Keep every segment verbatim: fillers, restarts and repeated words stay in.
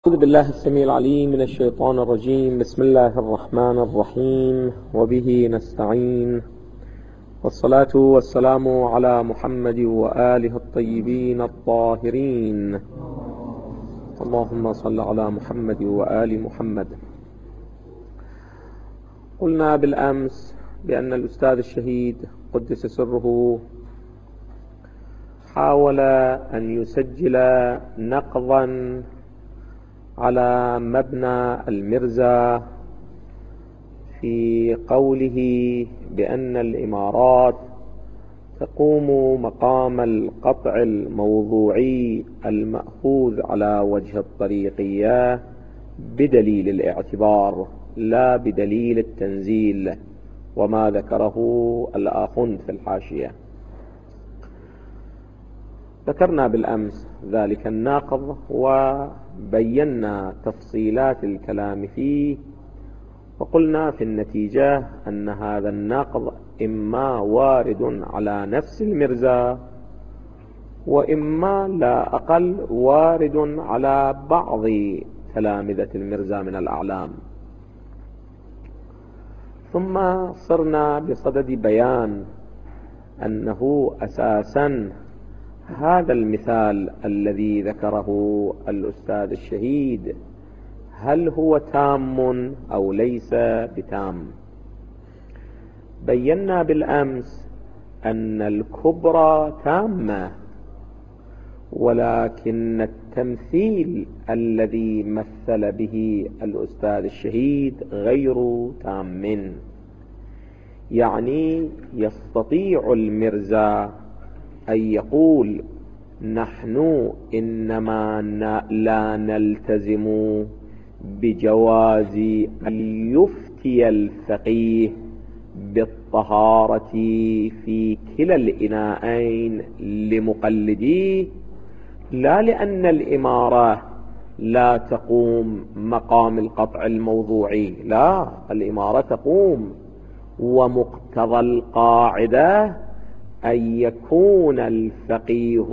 أعوذ بالله السميع العليم من الشيطان الرجيم. بسم الله الرحمن الرحيم، وبه نستعين، والصلاة والسلام على محمد وآله الطيبين الطاهرين. اللهم صل على محمد وآل محمد. قلنا بالأمس بأن الأستاذ الشهيد قدس سره حاول أن يسجل نقضا على مبنى المرزا في قوله بأن الإمارات تقوم مقام القطع الموضوعي المأخوذ على وجه الطريقية بدليل الاعتبار لا بدليل التنزيل، وما ذكره الآخوند في الحاشية. ذكرنا بالأمس ذلك الناقض وبينا تفصيلات الكلام فيه، وقلنا في النتيجة أن هذا الناقض إما وارد على نفس المرزا، وإما لا أقل وارد على بعض تلامذة المرزا من الأعلام. ثم صرنا بصدد بيان أنه أساسا هذا المثال الذي ذكره الأستاذ الشهيد هل هو تام أو ليس بتام؟ بينا بالأمس أن الكبرى تامة، ولكن التمثيل الذي مثل به الأستاذ الشهيد غير تام. يعني يستطيع المرزا أن يقول نحن إنما لا نلتزم بجواز أن يفتي الفقيه بالطهارة في كلا الإناءين لمقلديه، لا لأن الإمارة لا تقوم مقام القطع الموضوعي، لا، الإمارة تقوم، ومقتضى القاعدة أن يكون الفقيه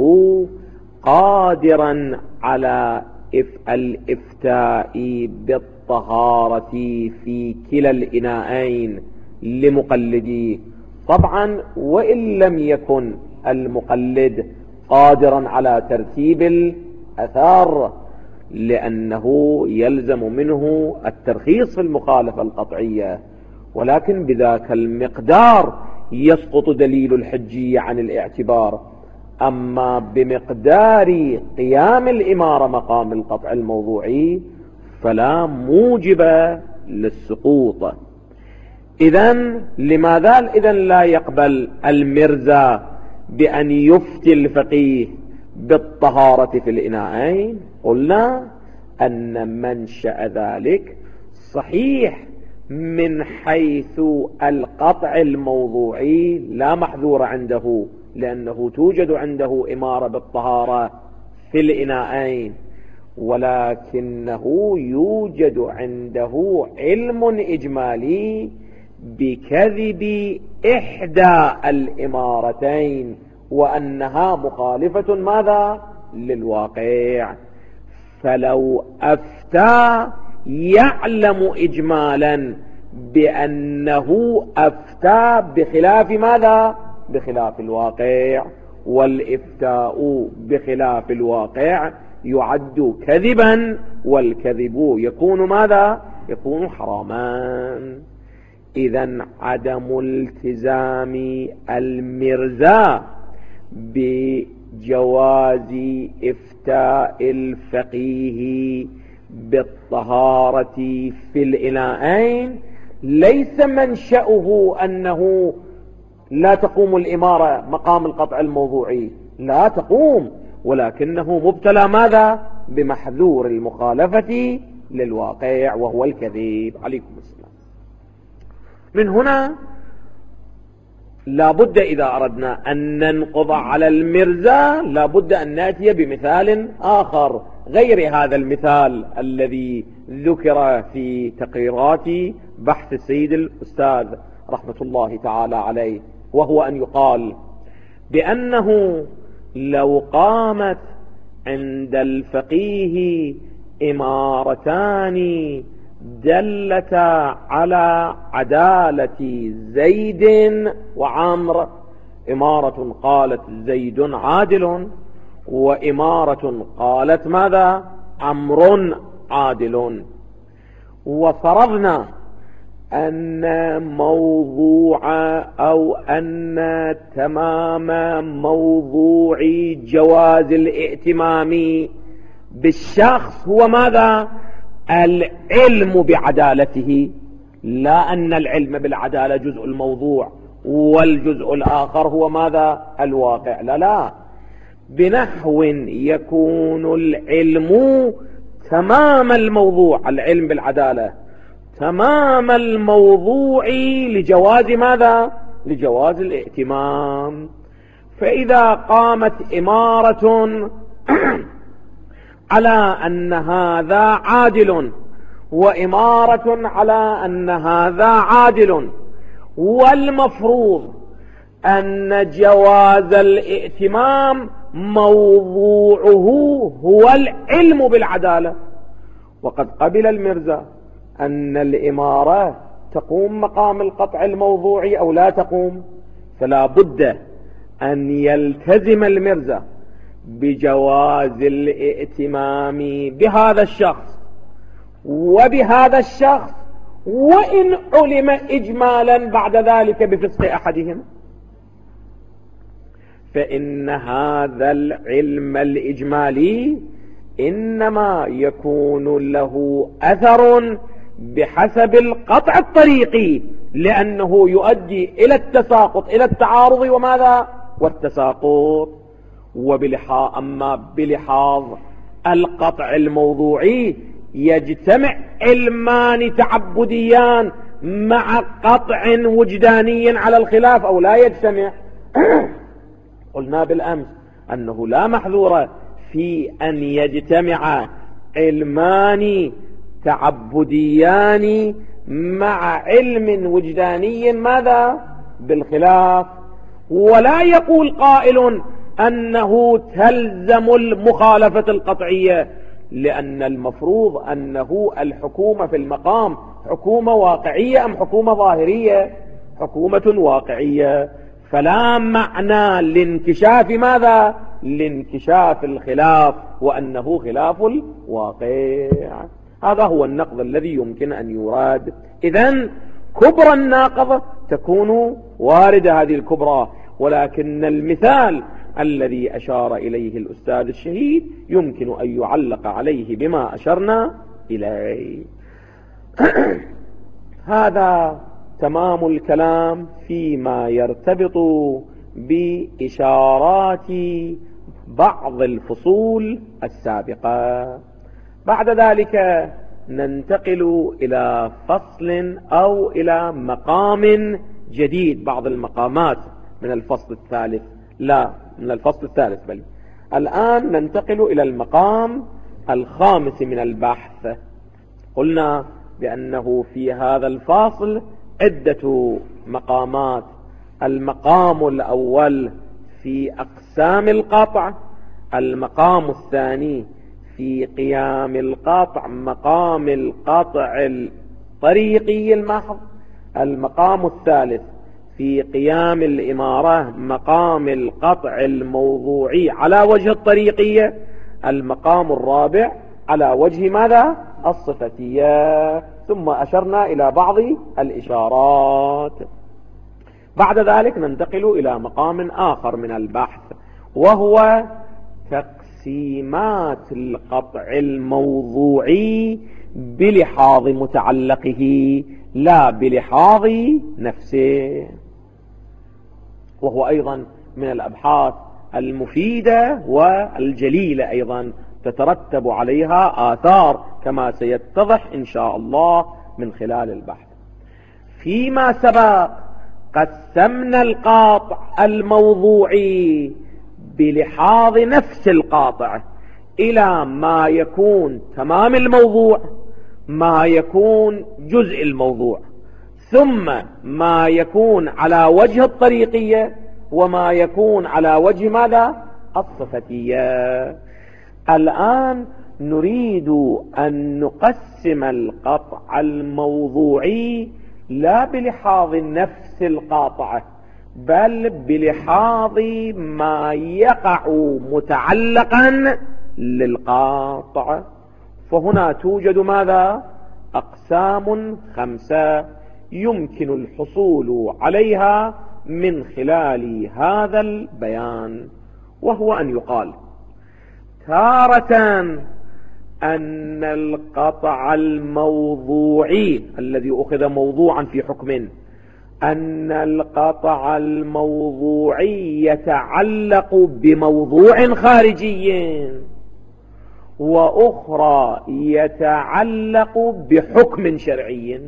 قادرا على الإفتاء بالطهارة في كلا الإناءين لمقلديه. طبعا وإن لم يكن المقلد قادرا على ترتيب الأثار، لأنه يلزم منه الترخيص في المخالفة القطعية، ولكن بذاك المقدار يسقط دليل الحجية عن الاعتبار. أما بمقدار قيام الإمارة مقام القطع الموضوعي فلا موجب للسقوط. إذن لماذا إذن لا يقبل المرزا بأن يفتي الفقيه بالطهارة في الإناءين؟ قلنا أن منشأ ذلك صحيح من حيث القطع الموضوعي لا محذور عنده، لأنه توجد عنده إمارة بالطهارة في الإناءين، ولكنه يوجد عنده علم إجمالي بكذب إحدى الإمارتين، وأنها مخالفة ماذا؟ للواقع. فلو أفتى يعلم إجمالا بأنه أفتى بخلاف ماذا؟ بخلاف الواقع، والإفتاء بخلاف الواقع يعد كذبا، والكذب يكون ماذا؟ يكون حراما. إذن عدم التزام المرزا بجواز إفتاء الفقيه بالطهارة في الإناءين ليس منشأه أنه لا تقوم الإمارة مقام القطع الموضوعي، لا تقوم، ولكنه مبتلى ماذا؟ بمحذور المخالفة للواقع وهو الكذب. عليكم السلام. من هنا لابد إذا أردنا أن ننقض على المرزا لابد أن نأتي بمثال آخر غير هذا المثال الذي ذكر في تقريرات بحث السيد الأستاذ رحمة الله تعالى عليه، وهو أن يقال بأنه لو قامت عند الفقيه إمارتان دلتا على عدالة زيد وعمر، إمارة قالت زيد عادل، وإمارة قالت ماذا؟ عمرو عادل. وفرضنا أن موضوع أو أن تمام موضوع جواز الائتمام بالشخص هو ماذا؟ العلم بعدالته، لا أن العلم بالعدالة جزء الموضوع والجزء الآخر هو ماذا؟ الواقع. لا لا، بنحو يكون العلم تمام الموضوع، العلم بالعدالة تمام الموضوع لجواز ماذا؟ لجواز الائتمام. فإذا قامت إمارة على أن هذا عادل وإمارة على أن هذا عادل، والمفروض أن جواز الائتمام موضوعه هو العلم بالعدالة، وقد قبل المرزا أن الإمارة تقوم مقام القطع الموضوعي أو لا تقوم، فلا بد أن يلتزم المرزا بجواز الائتمام بهذا الشخص وبهذا الشخص، وإن علم إجمالا بعد ذلك بفسق أحدهم، فإن هذا العلم الإجمالي إنما يكون له أثر بحسب القطع الطريقي، لأنه يؤدي إلى التساقط، إلى التعارض وماذا؟ والتساقط. وبلحاظ أما بلحاظ القطع الموضوعي يجتمع علمان تعبديان مع قطع وجداني على الخلاف أو لا يجتمع. قلنا بالأمس أنه لا محذور في أن يجتمع علمان تعبديان مع علم وجداني ماذا؟ بالخلاف. ولا يقول قائل أنه تلزم المخالفة القطعية، لأن المفروض أنه الحكومة في المقام حكومة واقعية أم حكومة ظاهرية؟ حكومة واقعية، فلا معنى لانكشاف ماذا؟ لانكشاف الخلاف، وأنه خلاف الواقع. هذا هو النقض الذي يمكن أن يراد. إذن كبرى الناقض تكون واردة هذه الكبرى، ولكن المثال الذي أشار إليه الأستاذ الشهيد يمكن أن يعلق عليه بما أشرنا إليه. هذا تمام الكلام فيما يرتبط بإشارات بعض الفصول السابقة. بعد ذلك ننتقل إلى فصل أو إلى مقام جديد، بعض المقامات من الفصل الثالث، لا من الفصل الثالث بل. الآن ننتقل إلى المقام الخامس من البحث. قلنا بأنه في هذا الفاصل عدة مقامات. المقام الأول في أقسام القطع، المقام الثاني في قيام القطع مقام القطع الطريقي المحض، المقام الثالث في قيام الإمارة مقام القطع الموضوعي على وجه الطريقية، المقام الرابع على وجه ماذا؟ الصفتية. ثم أشرنا إلى بعض الإشارات. بعد ذلك ننتقل إلى مقام آخر من البحث، وهو تقسيمات القطع الموضوعي بلحاظ متعلقه لا بلحاظ نفسه، وهو أيضا من الأبحاث المفيدة والجليلة، أيضا تترتب عليها آثار كما سيتضح إن شاء الله من خلال البحث. فيما سبق قسمنا القاطع الموضوعي بلحاظ نفس القاطع إلى ما يكون تمام الموضوع، ما يكون جزء الموضوع، ثم ما يكون على وجه الطريقية، وما يكون على وجه ماذا؟ الصفتية. الآن نريد أن نقسم القطع الموضوعي لا بلحاظ نفس القاطعة، بل بلحاظ ما يقع متعلقا للقاطعة. فهنا توجد ماذا؟ أقسام خمسة يمكن الحصول عليها من خلال هذا البيان، وهو أن يقال تارة أن القطع الموضوعي الذي أخذ موضوعا في حكم، أن القطع الموضوعي يتعلق بموضوع خارجي، وأخرى يتعلق بحكم شرعي.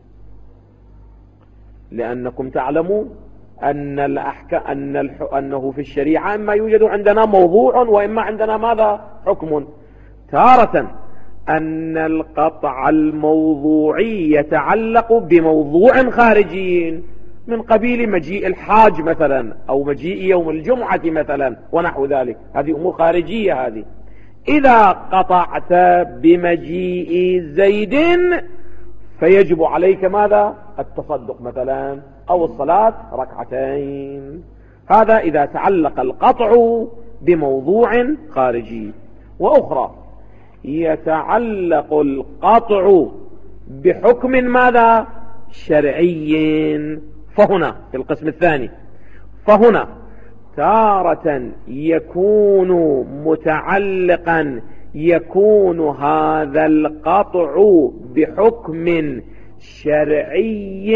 لأنكم تعلمون أن الأحكام أن الح... أنه في الشريعة إما يوجد عندنا موضوع وإما عندنا ماذا؟ حكم. تارة أن القطع الموضوعي يتعلق بموضوع خارجي من قبيل مجيء الحاج مثلا، أو مجيء يوم الجمعة مثلا ونحو ذلك، هذه أمور خارجية. هذه إذا قطعت بمجيء زيد فيجب عليك ماذا؟ التصدق مثلا، أو الصلاة ركعتين. هذا إذا تعلق القطع بموضوع خارجي. وأخرى يتعلق القطع بحكم ماذا؟ شرعي. فهنا في القسم الثاني، فهنا تارة يكون متعلقا، يكون هذا القطع بحكم شرعي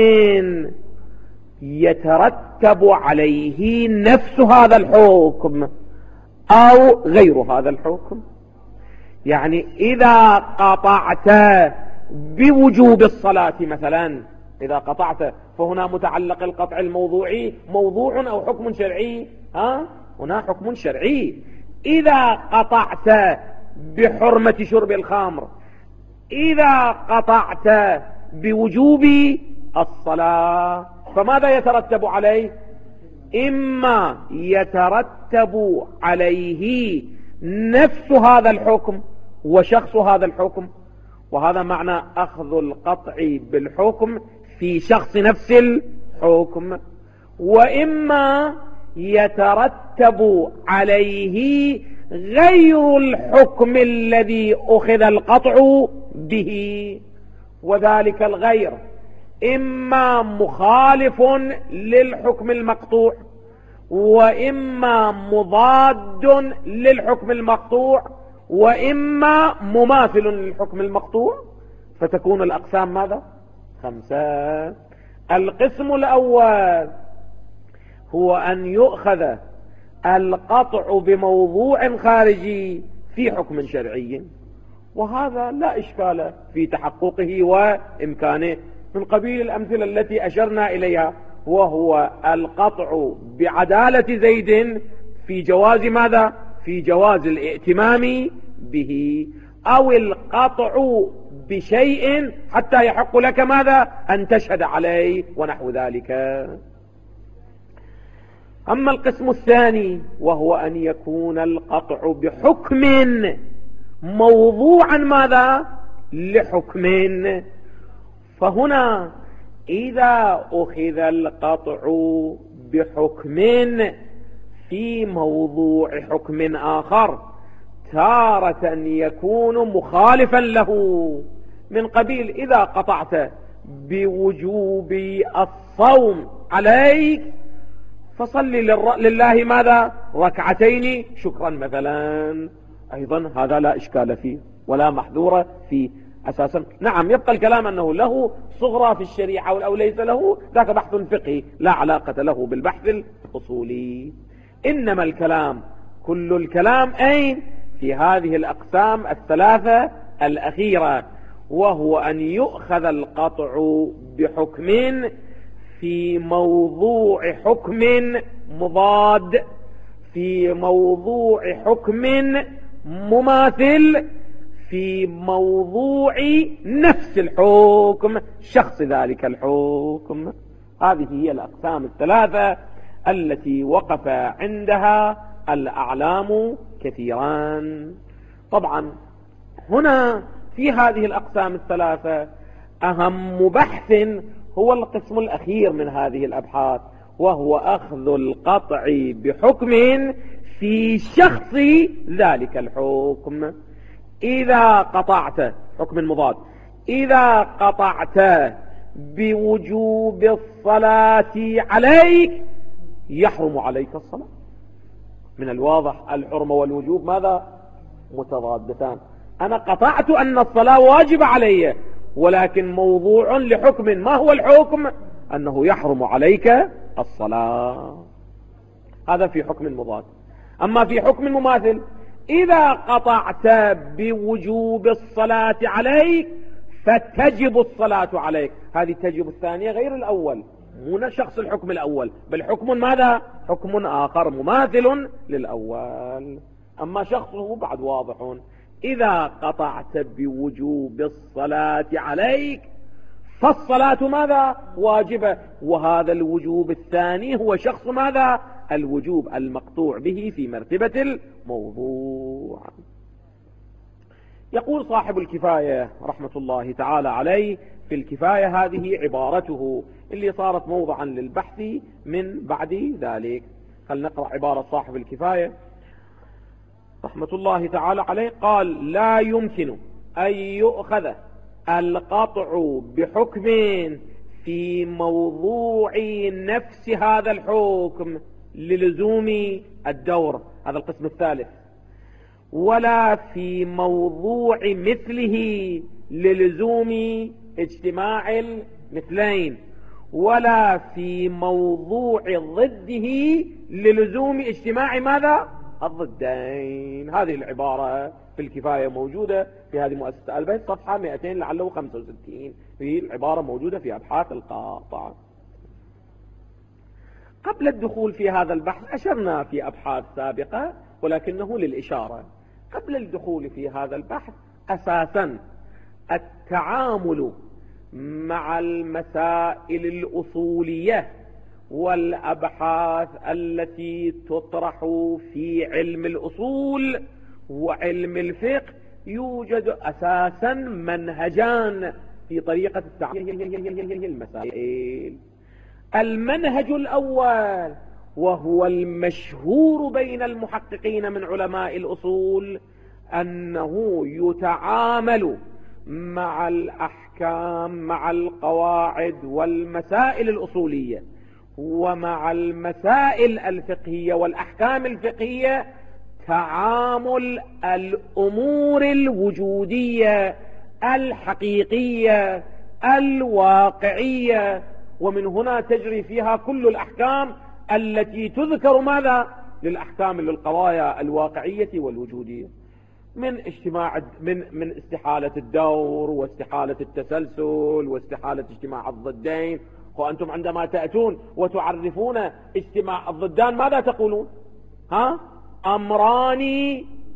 يترتب عليه نفس هذا الحكم أو غير هذا الحكم. يعني إذا قطعت بوجوب الصلاة مثلا، إذا قطعت، فهنا متعلق القطع الموضوعي موضوع أو حكم شرعي؟ ها؟ هنا حكم شرعي. إذا قطعت بحرمة شرب الخمر، إذا قطعت بوجوب الصلاة، فماذا يترتب عليه؟ إما يترتب عليه نفس هذا الحكم وشخص هذا الحكم، وهذا معنى أخذ القطع بالحكم في شخص نفس الحكم، وإما يترتب عليه غير الحكم الذي أخذ القطع به، وذلك الغير إما مخالف للحكم المقطوع، وإما مضاد للحكم المقطوع، وإما مماثل للحكم المقطوع. فتكون الأقسام ماذا؟ خمسة. القسم الأول هو أن يؤخذ القطع بموضوع خارجي في حكم شرعي، وهذا لا إشكال في تحققه وإمكانه، من قبيل الأمثلة التي أشرنا إليها، وهو القطع بعدالة زيد في جواز ماذا؟ في جواز الائتمام به، أو القطع بشيء حتى يحق لك ماذا؟ أن تشهد عليه ونحو ذلك. أما القسم الثاني وهو أن يكون القطع بحكم موضوعا ماذا؟ لحكم. فهنا إذا أخذ القطع بحكم في موضوع حكم آخر، تارة يكون مخالفا له، من قبيل إذا قطعت بوجوب الصوم عليك فصل لله ماذا؟ ركعتين شكرا مثلا، أيضا هذا لا إشكال فيه ولا محذور فيه أساسا. نعم، يبقى الكلام أنه له صغرى في الشريعة أو ليس له، ذاك بحث فقهي لا علاقة له بالبحث الأصولي. إنما الكلام كل الكلام أين؟ في هذه الأقسام الثلاثة الأخيرة، وهو أن يؤخذ القطع بحكم في موضوع حكم مضاد، في موضوع حكم مماثل، في موضوع نفس الحكم شخص ذلك الحكم. هذه هي الأقسام الثلاثة التي وقف عندها الأعلام كثيران. طبعا هنا في هذه الأقسام الثلاثة أهم بحث هو القسم الأخير من هذه الأبحاث، وهو أخذ القطع بحكم في شخص ذلك الحكم. إذا قطعت حكم مضاد، إذا قطعت بوجوب الصلاة عليك يحرم عليك الصلاة. من الواضح الحرمة والوجوب ماذا؟ متضادتان. أنا قطعت أن الصلاة واجب علي، ولكن موضوع لحكم. ما هو الحكم؟ أنه يحرم عليك الصلاة. هذا في حكم مضاد. أما في حكم مماثل، إذا قطعت بوجوب الصلاة عليك فتجب الصلاة عليك. هذه تجب الثانية غير الأول، مو شخص الحكم الأول، بل حكم ماذا؟ حكم آخر مماثل للأول. أما شخصه بعد واضح. إذا قطعت بوجوب الصلاة عليك فالصلاة ماذا؟ واجبة. وهذا الوجوب الثاني هو شخص ماذا؟ الوجوب المقطوع به في مرتبة الموضوع. يقول صاحب الكفاية رحمة الله تعالى عليه في الكفاية، هذه عبارته اللي صارت موضعا للبحث من بعد ذلك. خلنا نقرأ عبارة صاحب الكفاية رحمة الله تعالى عليه. قال: لا يمكن أن يؤخذ القطع بحكم في موضوع نفس هذا الحكم للزوم الدور، هذا القسم الثالث، ولا في موضوع مثله للزوم اجتماع المثلين، ولا في موضوع ضده للزوم اجتماع ماذا؟ الضدين. هذه العبارة في الكفاية موجودة في هذه مؤسسة البيت صفحة مئتين لعله خمسة وستين. هي العبارة موجودة في أبحاث القاطع. قبل الدخول في هذا البحث أشرنا في أبحاث سابقة، ولكنه للإشارة. قبل الدخول في هذا البحث أساسا التعامل مع المسائل الأصولية والأبحاث التي تطرح في علم الأصول وعلم الفقه، يوجد أساسا منهجان في طريقة التعامل المسائل. المنهج الأول وهو المشهور بين المحققين من علماء الأصول، أنه يتعامل مع الأحكام، مع القواعد والمسائل الأصولية ومع المسائل الفقهية والأحكام الفقهية تعامل الأمور الوجودية الحقيقية الواقعية، ومن هنا تجري فيها كل الأحكام التي تذكر ماذا؟ للأحكام للقضايا الواقعية والوجودية، من اجتماع من من استحالة الدور واستحالة التسلسل واستحالة اجتماع الضدين. وأنتم عندما تأتون وتعرفون اجتماع الضدان ماذا تقولون؟ ها؟ أمران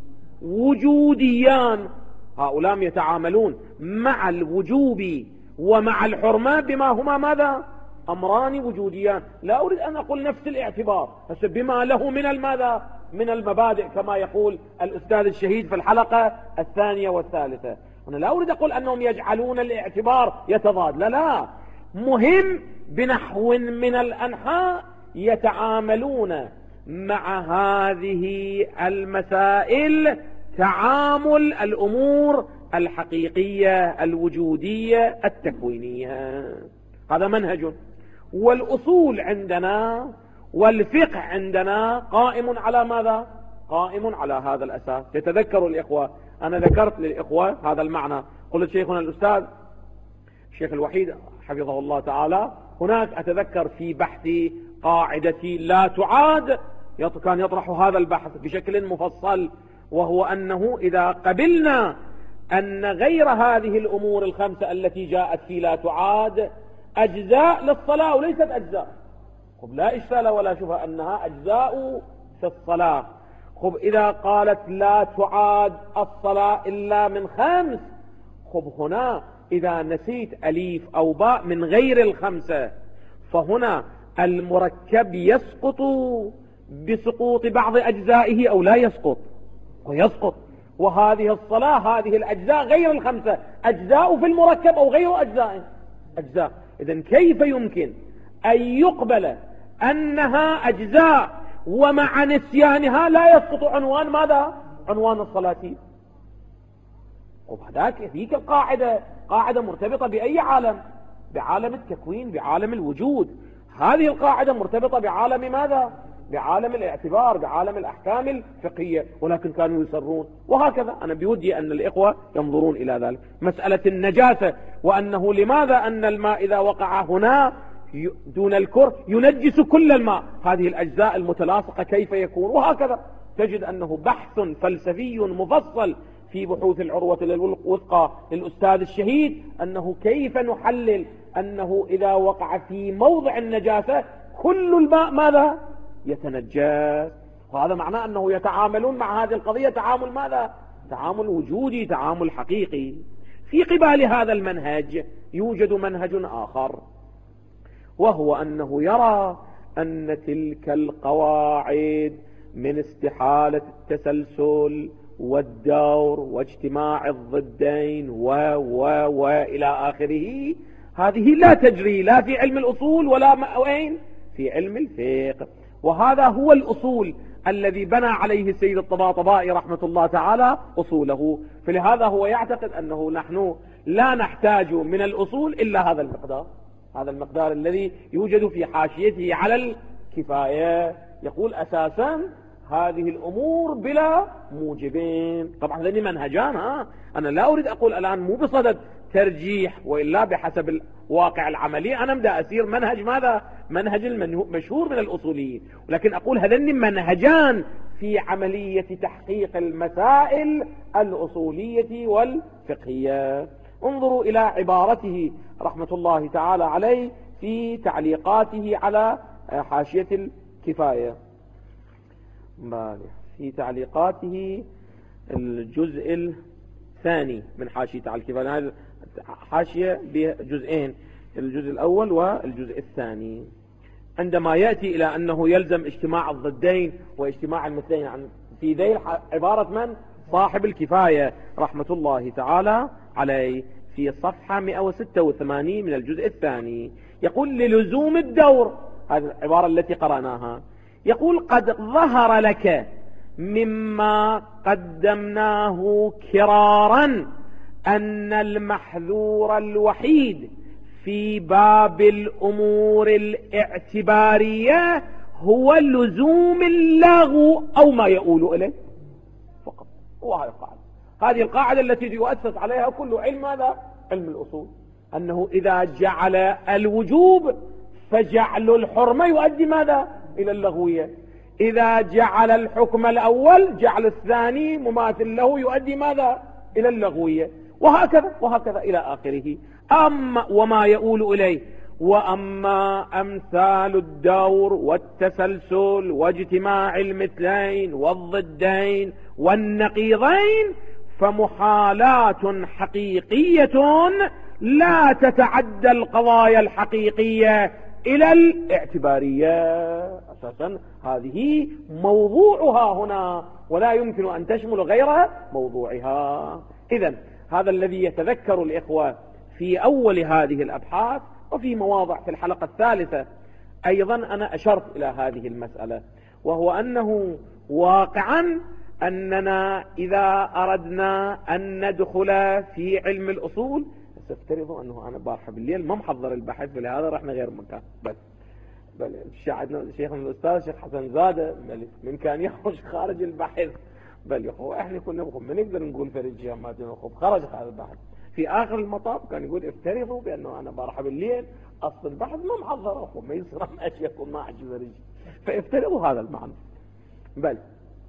وجوديان. هؤلاء يتعاملون مع الوجوب ومع الحرمة بما هما ماذا؟ أمران وجوديان. لا أريد أن أقول نفس الاعتبار، بس بما له من الماذا؟ من المبادئ، كما يقول الأستاذ الشهيد في الحلقة الثانية والثالثة. أنا لا أريد أقول أنهم يجعلون الاعتبار يتضاد، لا لا، مهم بنحو من الأنحاء يتعاملون مع هذه المسائل تعامل الأمور الحقيقية الوجودية التكوينية. هذا منهج. والأصول عندنا والفقه عندنا قائم على ماذا؟ قائم على هذا الأساس. يتذكروا الإخوة، أنا ذكرت للإخوة هذا المعنى، قلت شيخنا الأستاذ الشيخ الوحيد حفظه الله تعالى، هناك أتذكر في بحث قاعدة لا تعاد كان يطرح هذا البحث بشكل مفصل، وهو أنه إذا قبلنا أن غير هذه الأمور الخمسة التي جاءت في لا تعاد أجزاء للصلاة وليست أجزاء، خب لا إشكال ولا شبهة أنها أجزاء في الصلاة. خب إذا قالت لا تعاد الصلاة إلا من خمس، خب هنا إذا نسيت أليف أو باء من غير الخمسة، فهنا المركب يسقط بسقوط بعض أجزائه أو لا يسقط؟ ويسقط. وهذه الصلاة هذه الأجزاء غير الخمسة، أجزاء في المركب أو غير أجزاء أجزاء. إذن كيف يمكن أن يقبل أنها أجزاء ومع نسيانها لا يسقط عنوان ماذا؟ عنوان الصلاة. وبعدك هيك القاعدة قاعدة مرتبطة بأي عالم؟ بعالم التكوين، بعالم الوجود. هذه القاعدة مرتبطة بعالم ماذا؟ بعالم الاعتبار، بعالم الأحكام الفقهية، ولكن كانوا يسرون. وهكذا أنا بودي أن الإخوة ينظرون إلى ذلك. مسألة النجاسة، وأنه لماذا أن الماء إذا وقع هنا دون الكر ينجس كل الماء، هذه الأجزاء المتلاصقة كيف يكون؟ وهكذا تجد أنه بحث فلسفي مفصل في بحوث العروة الوثقى للأستاذ الشهيد، أنه كيف نحلل أنه إذا وقع في موضع النجاسة كل الماء ماذا؟ يتنجس. وهذا معناه أنه يتعاملون مع هذه القضية تعامل ماذا؟ تعامل وجودي، تعامل حقيقي. في قبال هذا المنهج يوجد منهج آخر، وهو أنه يرى أن تلك القواعد من استحالة التسلسل والدور واجتماع الضدين و و وإلى آخره، هذه لا تجري لا في علم الأصول ولا وين في علم الفقه. وهذا هو الأصول الذي بنى عليه السيد الطباطبائي رحمة الله تعالى أصوله. فلهذا هو يعتقد أنه نحن لا نحتاج من الأصول إلا هذا المقدار، هذا المقدار الذي يوجد في حاشيته على الكفاية. يقول أساسا هذه الأمور بلا موجبين. طبعا هذين منهجان، ها أنا لا أريد أقول الآن مو بصدد ترجيح، وإلا بحسب الواقع العملي أنا بدأ أسير منهج ماذا؟ منهج المشهور من الأصوليين، ولكن أقول هذين منهجان في عملية تحقيق المسائل الأصولية والفقهية. انظروا إلى عبارته رحمة الله تعالى عليه في تعليقاته على حاشية الكفاية. في تعليقاته الجزء الثاني من حاشية على الكفاية، هذه حاشية بجزئين، الجزء الأول والجزء الثاني. عندما يأتي إلى أنه يلزم اجتماع الضدين واجتماع المثلين في ذيل عبارة من؟ صاحب الكفاية رحمة الله تعالى عليه، في صفحة مئة وستة وثمانين من الجزء الثاني، يقول للزوم الدور، هذه العبارة التي قرأناها، يقول قد ظهر لك مما قدمناه كرارا أن المحذور الوحيد في باب الأمور الاعتبارية هو لزوم اللغو أو ما يؤول إليه فقط. وهذه القاعدة، هذه القاعدة التي يؤسس عليها كل علم هذا علم الأصول، أنه إذا جعل الوجوب فجعل الحرمة يؤدي ماذا؟ إلى اللغوية. إذا جعل الحكم الأول جعل الثاني مماثل له يؤدي ماذا؟ إلى اللغوية. وهكذا وهكذا إلى آخره. أما وما يؤول إليه، وأما أمثال الدور والتسلسل واجتماع المثلين والضدين والنقيضين فمحالات حقيقية لا تتعدى القضايا الحقيقية إلى الاعتبارية. أساسا هذه موضوعها هنا، ولا يمكن أن تشمل غير موضوعها. إذن هذا الذي يتذكر الإخوة في أول هذه الأبحاث، وفي مواضع في الحلقة الثالثة أيضا أنا أشرت إلى هذه المسألة، وهو أنه واقعا أننا إذا أردنا أن ندخل في علم الأصول، تفترضوا أنه أنا بارحة بالليل ما محضر البحث، فلهذا رحنا غير مكان. بل بل شاهدنا شيخنا الأستاذ شيخ حسن زادة بل من كان يخرج خارج البحث، بل يخو احنا كنا بخب ما نقدر نقول فريد جامعات نخب خرج هذا البحث. في آخر المطاف كان يقول افترضوا بأنه أنا بارحة بالليل أصل البحث ما محضر أخو ما يصير ماشي يكون ما عجب رجل، فافترضوا هذا المعنى. بل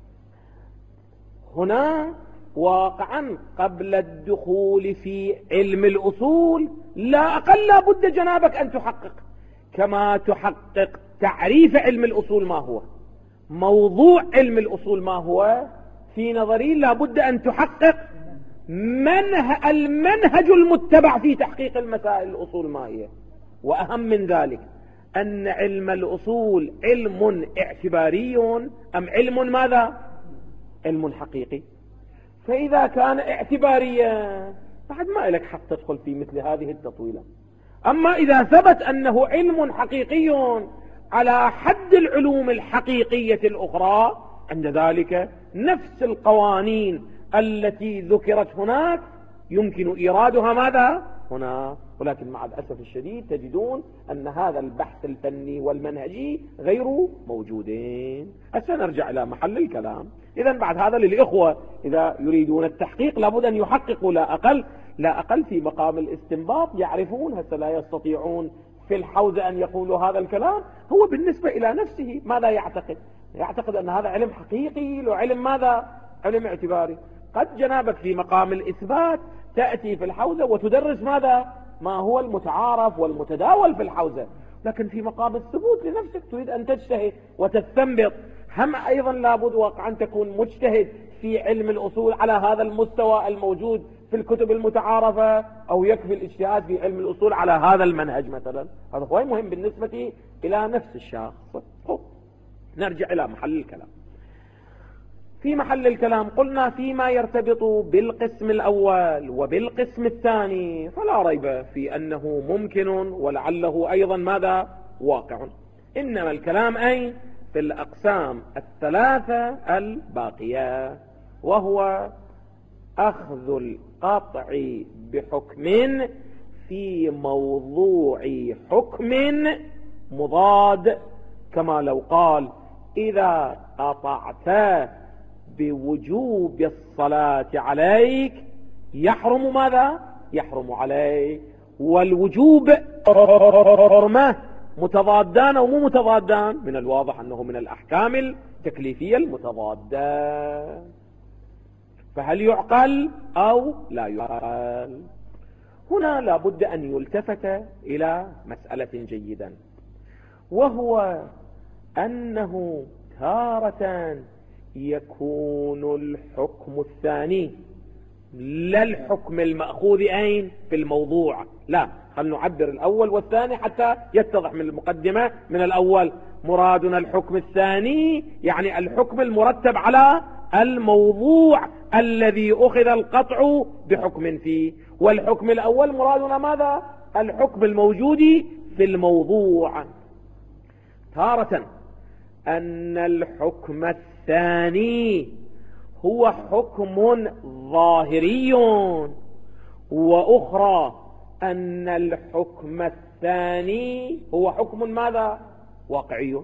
هنا واقعا قبل الدخول في علم الأصول لا أقل لا بد جنابك أن تحقق، كما تحقق تعريف علم الأصول ما هو، موضوع علم الأصول ما هو، في نظري لا بد أن تحقق منه المنهج المتبع في تحقيق المسائل الأصول ما هي. وأهم من ذلك أن علم الأصول علم اعتباري أم علم ماذا؟ علم حقيقي. فإذا كان اعتباريا بعد ما لك حق تدخل في مثل هذه التطويلة. أما إذا ثبت أنه علم حقيقي على حد العلوم الحقيقية الأخرى، عند ذلك نفس القوانين التي ذكرت هناك يمكن إيرادها ماذا هنا. ولكن مع الأسف الشديد تجدون أن هذا البحث الفني والمنهجي غير موجودين. هسه نرجع إلى محل الكلام. إذا بعد هذا للإخوة إذا يريدون التحقيق لابد أن يحققوا لا أقل لا أقل في مقام الاستنباط، يعرفون. هسه لا يستطيعون في الحوزة أن يقولوا هذا الكلام. هو بالنسبة إلى نفسه ماذا يعتقد؟ يعتقد أن هذا علم حقيقي لو علم ماذا؟ علم اعتباري. قد جنابك في مقام الإثبات تأتي في الحوزة وتدرس ماذا؟ ما هو المتعارف والمتداول في الحوزة، لكن في مقام الثبوت لنفسك تريد أن تجتهد وتستنبط. هم أيضا لابد واقعا تكون مجتهد في علم الأصول على هذا المستوى الموجود في الكتب المتعارفة، أو يكفي الاجتهاد في علم الأصول على هذا المنهج مثلا. هذا هو مهم بالنسبة إلى نفس الشخص. نرجع إلى محل الكلام. في محل الكلام قلنا فيما يرتبط بالقسم الأول وبالقسم الثاني فلا ريب في أنه ممكن ولعله أيضا ماذا واقع. إنما الكلام أي في الأقسام الثلاثة الباقية، وهو أخذ القطع بحكم في موضوع حكم مضاد، كما لو قال إذا قطعت بوجوب الصلاة عليك يحرم ماذا؟ يحرم عليك. والوجوب حرمة متضادان أو مو متضادان؟ من الواضح أنه من الأحكام التكليفية المتضادة. فهل يعقل أو لا يعقل؟ هنا لابد أن يلتفت إلى مسألة جيدا، وهو أنه تارة يكون الحكم الثاني لا الحكم المأخوذ أين في الموضوع، لا، خلنا نعبر الأول والثاني حتى يتضح من المقدمة. من الأول مرادنا الحكم الثاني يعني الحكم المرتب على الموضوع الذي أخذ القطع بحكم فيه، والحكم الأول مرادنا ماذا؟ الحكم الموجود في الموضوع. تارة أن الحكم الثاني هو حكم ظاهري، وأخرى أن الحكم الثاني هو حكم ماذا؟ واقعي.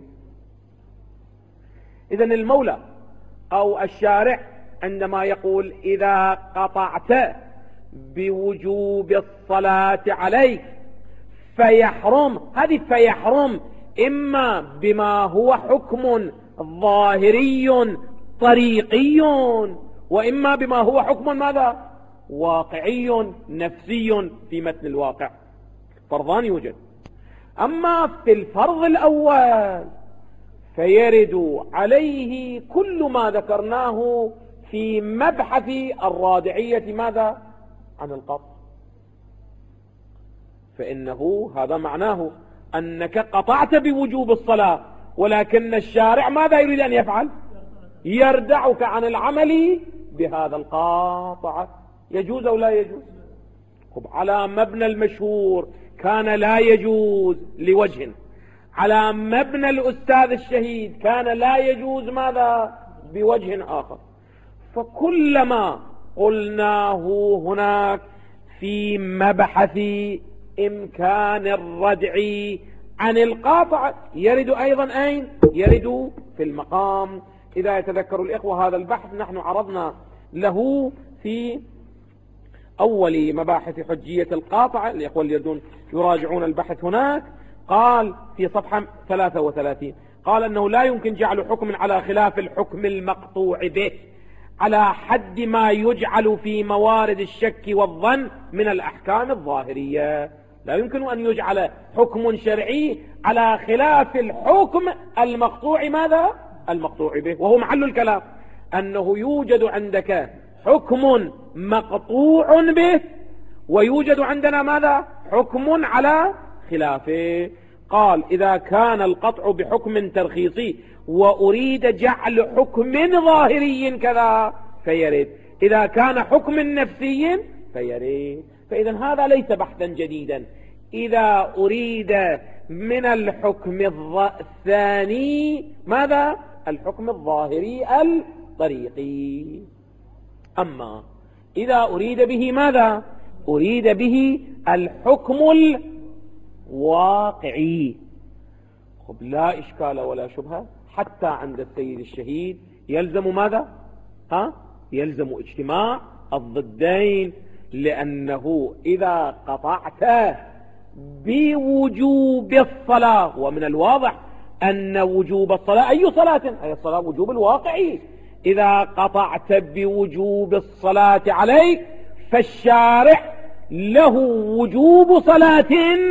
إذن المولى أو الشارع عندما يقول إذا قطعت بوجوب الصلاة عليك فيحرم، هذه فيحرم إما بما هو حكم ظاهري طريقي، وإما بما هو حكم ماذا؟ واقعي نفسي في متن الواقع. فرضان يوجد. أما في الفرض الأول فيرد عليه كل ما ذكرناه في مبحث الرادعية ماذا؟ عن القطع. فإنه هذا معناه أنك قطعت بوجوب الصلاة، ولكن الشارع ماذا يريد أن يفعل؟ يردعك عن العمل بهذا القاطع. يجوز أو لا يجوز؟ خب على مبنى المشهور كان لا يجوز لوجه، على مبنى الأستاذ الشهيد كان لا يجوز ماذا؟ بوجه آخر. فكلما قلناه هناك في مبحث إمكان الردع عن القاطع يرد أيضا أين؟ يرد في المقام. إذا يتذكر الإخوة هذا البحث نحن عرضنا له في أول مباحث حجية القاطع، الإخوة اللي يردون يراجعون البحث هناك. قال في صفحة ثلاثة وثلاثين قال أنه لا يمكن جعل حكم على خلاف الحكم المقطوع به على حد ما يجعل في موارد الشك والظن من الأحكام الظاهرية. لا يمكن أن يجعل حكم شرعي على خلاف الحكم المقطوع ماذا؟ المقطوع به. وهو محل الكلام أنه يوجد عندك حكم مقطوع به ويوجد عندنا ماذا؟ حكم على خلافه. قال إذا كان القطع بحكم ترخيصي وأريد جعل حكم ظاهري كذا فيرد. إذا كان حكم نفسي فيرد. فإذا هذا ليس بحثا جديدا. إذا أريد من الحكم الثاني ماذا؟ الحكم الظاهري الطريقي. أما إذا أريد به ماذا؟ أريد به الحكم الواقعي، خب لا إشكال ولا شبهة حتى عند السيد الشهيد يلزم ماذا؟ ها؟ يلزم اجتماع الضدين، لأنه إذا قطعت بوجوب الصلاة، ومن الواضح أن وجوب الصلاة أي صلاة؟ أي الصلاة وجوب الواقعي. إذا قطعت بوجوب الصلاة عليك فالشارع له وجوب صلاة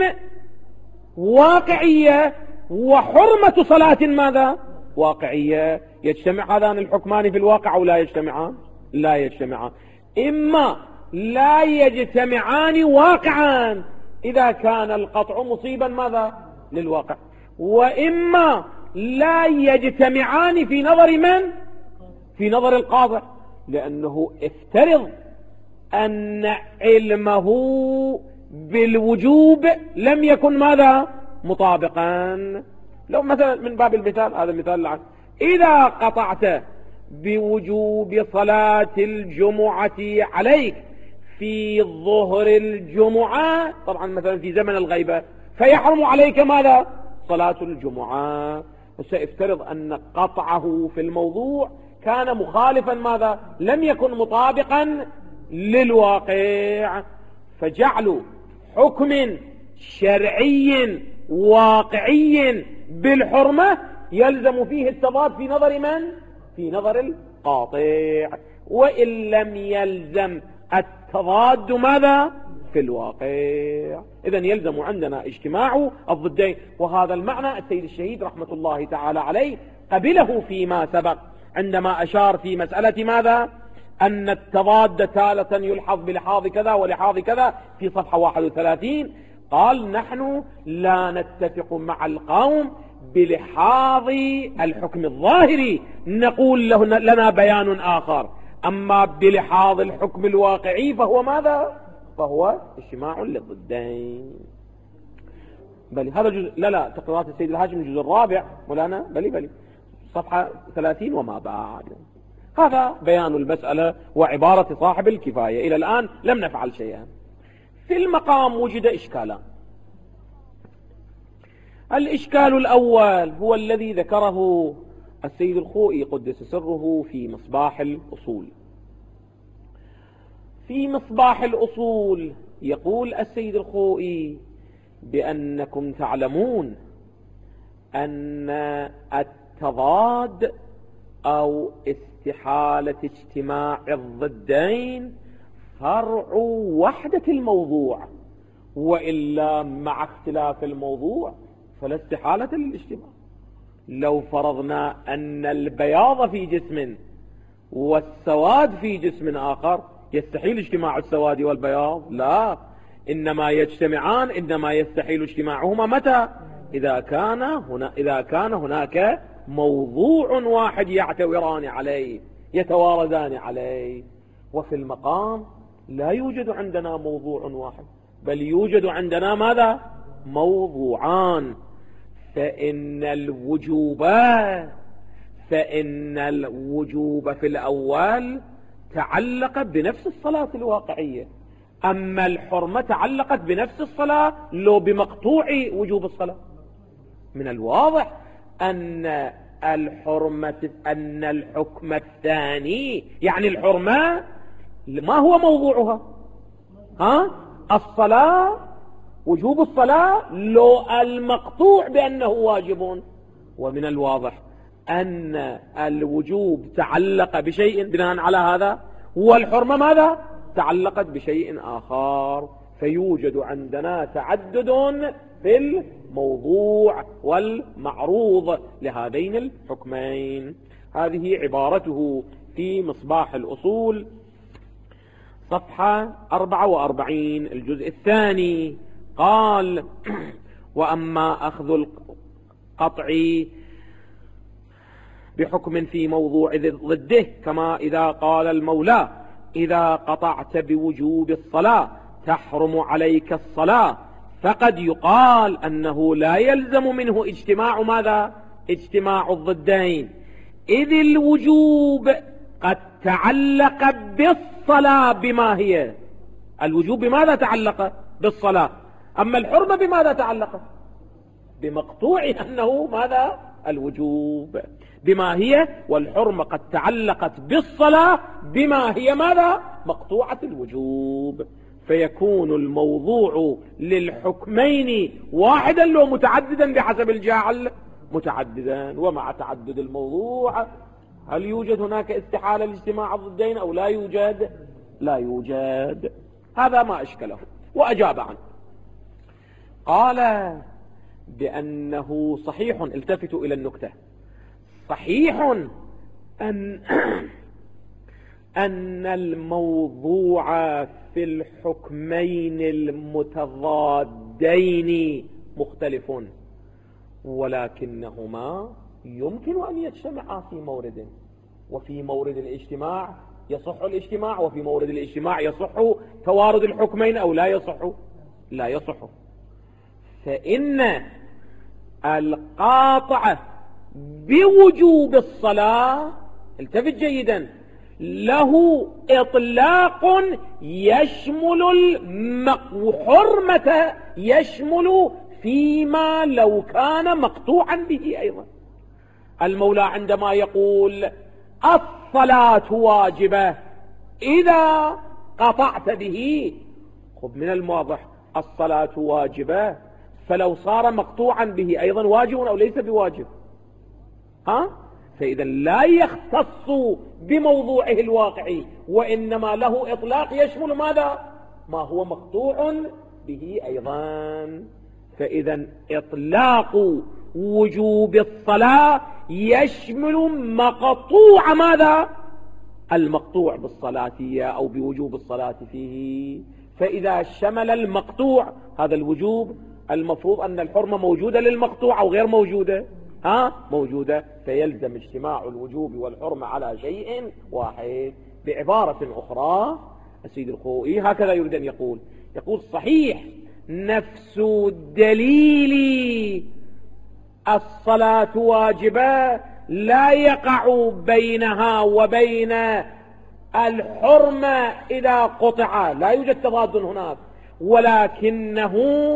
واقعية وحرمة صلاة ماذا؟ واقعية. يجتمع هذان الحكمان في الواقع أو لا يجتمعان؟ لا يجتمعان. إما لا يجتمعان واقعا إذا كان القطع مصيبا ماذا؟ للواقع، وإما لا يجتمعان في نظر من؟ في نظر القاطع، لأنه افترض أن علمه بالوجوب لم يكن ماذا؟ مطابقا. لو مثلا من باب المثال، هذا مثال العام، إذا قطعت بوجوب صلاة الجمعة عليك في ظهر الجمعة، طبعا مثلا في زمن الغيبة، فيحرم عليك ماذا؟ صلاة الجمعة. سيفترض أن قطعه في الموضوع كان مخالفا ماذا؟ لم يكن مطابقا للواقع. فجعل حكم شرعي واقعي بالحرمة يلزم فيه التضاد في نظر من؟ في نظر القاطع، وإن لم يلزم التضاد ماذا؟ في الواقع. إذن يلزم عندنا اجتماع الضدين، وهذا المعنى السيد الشهيد رحمة الله تعالى عليه قبله فيما سبق عندما أشار في مسألة ماذا؟ أن التضاد تالة يلحظ بلحاظ كذا ولحاظ كذا في صفحة واحد وثلاثين، قال نحن لا نتفق مع القوم بلحاظ الحكم الظاهري، نقول له لنا بيان آخر، أما بلحاظ الحكم الواقعي فهو ماذا؟ فهو اجتماع للضدين. بل هذا جزء، لا لا تقريرات السيد الهاشم الجزء الرابع مولانا، بلي بلي صفحة ثلاثين وما بعد. هذا بيان المسألة وعبارة صاحب الكفاية. إلى الآن لم نفعل شيئا. في المقام وجد إشكالان. الإشكال الأول هو الذي ذكره السيد الخوئي قدس سره في مصباح الأصول. في مصباح الأصول يقول السيد الخوئي بأنكم تعلمون أن التضاد أو استحالة اجتماع الضدين فرع وحدة الموضوع، وإلا مع اختلاف الموضوع فلا استحالة للاجتماع. لو فرضنا أن البياض في جسم والسواد في جسم آخر يستحيل اجتماع السواد والبياض؟ لا، إنما يجتمعان، إنما يستحيل اجتماعهما متى؟ إذا كان هنا إذا كان هناك موضوع واحد يعتوران عليه يتواردان عليه. وفي المقام لا يوجد عندنا موضوع واحد، بل يوجد عندنا ماذا؟ موضوعان. فإن الوجوب فإن الوجوب في الأول تعلق بنفس الصلاة الواقعية، أما الحرمة تعلقت بنفس الصلاة لو بمقطوع وجوب الصلاة. من الواضح أن الحرمة أن الحكم الثاني يعني الحرمة ما هو موضوعها؟ ها؟ الصلاة، وجوب الصلاة لو المقطوع بأنه واجب. ومن الواضح أن الوجوب تعلق بشيء بناء على هذا، والحرمة ماذا؟ تعلقت بشيء آخر. فيوجد عندنا تعدد في الموضوع والمعروض لهذين الحكمين. هذه عبارته في مصباح الأصول صفحة أربعة وأربعين الجزء الثاني. قال وأما أخذ القطع بحكم في موضوع ضده كما إذا قال المولى إذا قطعت بوجوب الصلاة تحرم عليك الصلاة، فقد يقال أنه لا يلزم منه اجتماع ماذا؟ اجتماع الضدين، إذ الوجوب قد تعلق بالصلاة بما هي. الوجوب بماذا تعلق؟ بالصلاة. أما الحرمة بماذا تعلق؟ بمقطوع أنه ماذا؟ الوجوب بما هي، والحرمة قد تعلقت بالصلاة بما هي ماذا؟ مقطوعة الوجوب. فيكون الموضوع للحكمين واحدا لو متعددا بحسب الجاعل متعددا. ومع تعدد الموضوع هل يوجد هناك استحالة لاجتماع الضدين أو لا يوجد؟ لا يوجد. هذا ما أشكله وأجاب عنه. قال بأنه صحيح، التفتوا إلى النكتة، صحيح أن أن الموضوع في الحكمين المتضادين مختلف، ولكنهما يمكن أن يجتمعا في مورد، وفي مورد الاجتماع يصح الاجتماع، وفي مورد الاجتماع يصح توارد الحكمين أو لا يصح لا يصح. فإن القاطع بوجوب الصلاة، التفت جيدا، له إطلاق يشمل الحرمة، يشمل فيما لو كان مقطوعا به أيضا. المولى عندما يقول الصلاة واجبة إذا قطعت به، خذ من المواضح الصلاة واجبة، فلو صار مقطوعا به أيضا واجب أو ليس بواجب؟ ها؟ فإذا لا يختص بموضوعه الواقعي، وإنما له إطلاق يشمل ماذا؟ ما هو مقطوع به أيضا. فإذا إطلاق وجوب الصلاة يشمل مقطوع ماذا؟ المقطوع بالصلاة أو بوجوب الصلاة فيه. فإذا شمل المقطوع هذا الوجوب، المفروض أن الحرمة موجودة للمقطوع أو غير موجودة؟ ها؟ موجودة. فيلزم اجتماع الوجوب والحرمة على شيء واحد. بعبارة أخرى السيد الخوئي هكذا يريد أن يقول، يقول صحيح نفس الدليل الصلاة واجبة لا يقع بينها وبين الحرمة إذا قطع، لا يوجد تضاد هناك، ولكنه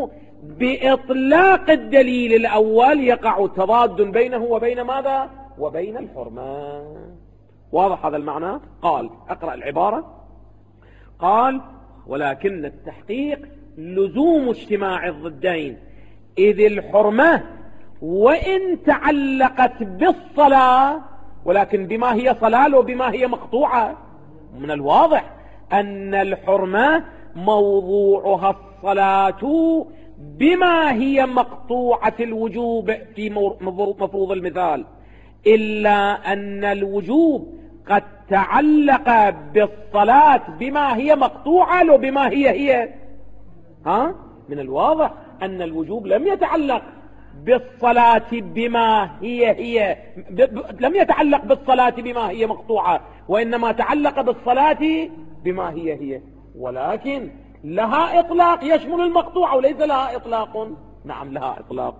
بإطلاق الدليل الأول يقع تضاد بينه وبين ماذا؟ وبين الحرمة. واضح هذا المعنى؟ قال أقرأ العبارة، قال ولكن التحقيق لزوم اجتماع الضدين، إذ الحرمة وإن تعلقت بالصلاة، ولكن بما هي صلاة وبما هي مقطوعة. من الواضح أن الحرمة موضوعها الصلاة بما هي مقطوعة الوجوب في مفروض المثال، إلا أن الوجوب قد تعلق بالصلاة بما هي مقطوعة لو بما هي هي. ها؟ من الواضح أن الوجوب لم يتعلق بالصلاة بما هي هي، لم يتعلق بالصلاة بما هي مقطوعة، وإنما تعلق بالصلاة بما هي هي، ولكن لها إطلاق يشمل المقطوع أو ليس لها إطلاق؟ نعم لها إطلاق،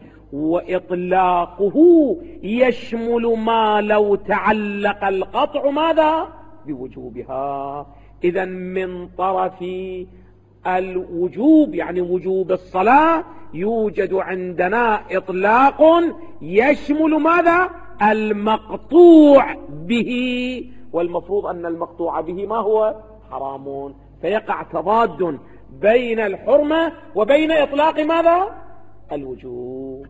وإطلاقه يشمل ما لو تعلق القطع ماذا؟ بوجوبها. إذن من طرف الوجوب يعني وجوب الصلاة يوجد عندنا إطلاق يشمل ماذا؟ المقطوع به، والمفروض أن المقطوع به ما هو؟ حرام. فيقع تضاد بين الحرمة وبين إطلاق ماذا؟ الوجوب.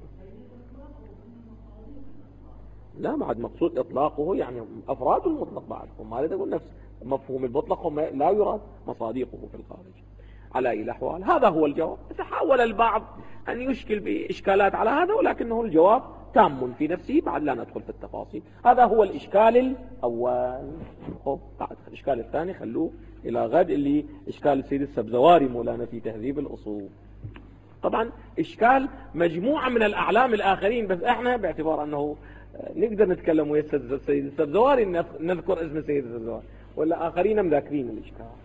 لا بعد مقصود إطلاقه يعني أفراد المطلق بعد، وما لا تقول نفس مفهوم المطلق لا يراد مصادقه في الخارج. على أي الأحوال هذا هو الجواب. تحاول البعض أن يشكل بإشكالات على هذا، ولكنه الجواب تام في نفسه، بعد لا ندخل في التفاصيل. هذا هو الإشكال الأول. خب بعد الإشكال الثاني خلوه إلى غد، اللي إشكال السيد السبزواري مولانا في تهذيب الأصول. طبعا إشكال مجموعة من الأعلام الآخرين، بس إحنا باعتبار أنه نقدر نتكلم ويا السيد السبزواري نذكر اسم السيد السبزواري، ولا آخرين مذاكرين الإشكال؟